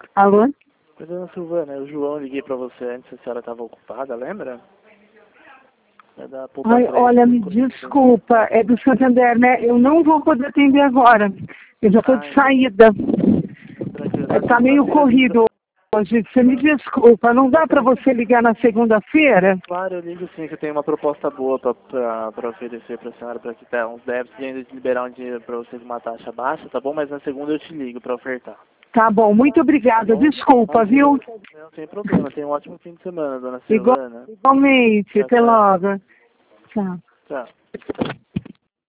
Alô? Oi, dona Silvana, o João, liguei pra você antes, a senhora estava ocupada, lembra? É da Poupa Ai, 3. olha, me desculpa, é do Santander, né? Eu não vou poder atender agora. Eu já estou de Então, saída. tranquilo. Na Está meio segunda-feira, corrido hoje. Você me desculpa, não dá para você ligar na segunda-feira? claro, eu ligo sim, que eu tenho uma proposta boa pra oferecer pra senhora, pra quitar uns débitos e ainda liberar um dinheiro pra você de uma taxa baixa, tá bom? Mas na segunda eu te ligo pra ofertar. Tá bom, muito Tá obrigada. bom? Desculpa, Imagina. viu? Não tem problema. Tenha um ótimo fim de semana, dona Silvana. Igualmente. Tchau, Até tchau. logo. Tchau. Tchau.